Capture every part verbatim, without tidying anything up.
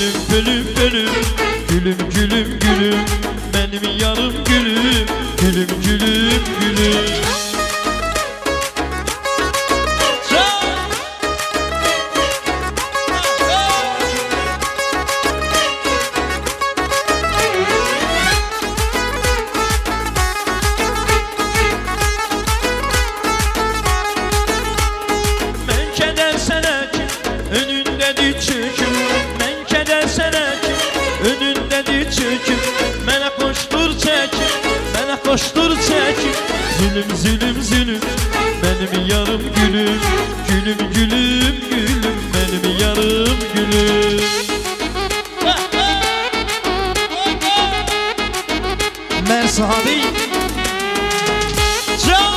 Gülüm gülüm gülüm, gülüm gülüm gülüm, benim yarım gülüm, gülüm gülüm gülüm. Men keder sana ki önünde diz çöküm, men keder sana ki önünde diz çöküm. Mənə koştur çəkim, mənə koştur çəkim. Zülüm zülüm zülüm, benim yarım gülüm, gülüm gülüm gülüm, benim yarım gülüm. Ben sahabeyim. Can!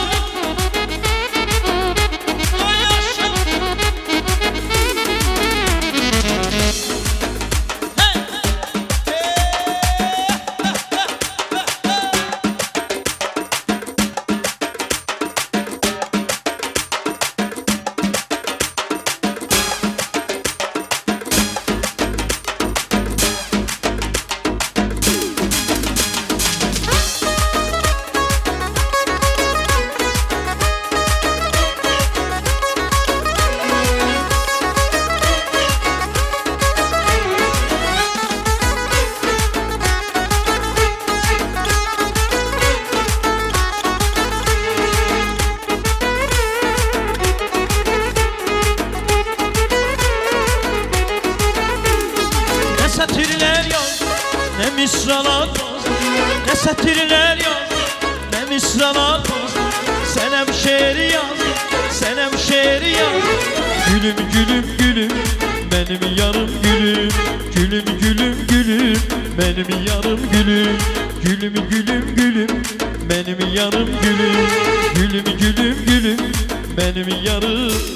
Ne satirler yaz, ne misralar boz, ne satirler yaz, ne misralar boz. Sen hem şiir yaz, sen hem şiir yaz. Gülüm gülüm gülüm, benim yarım gülüm, gülüm gülüm gülüm, benim yarım gülüm, gülüm gülüm gülüm, benim yarım gülüm, gülüm gülüm gülüm, benim yarım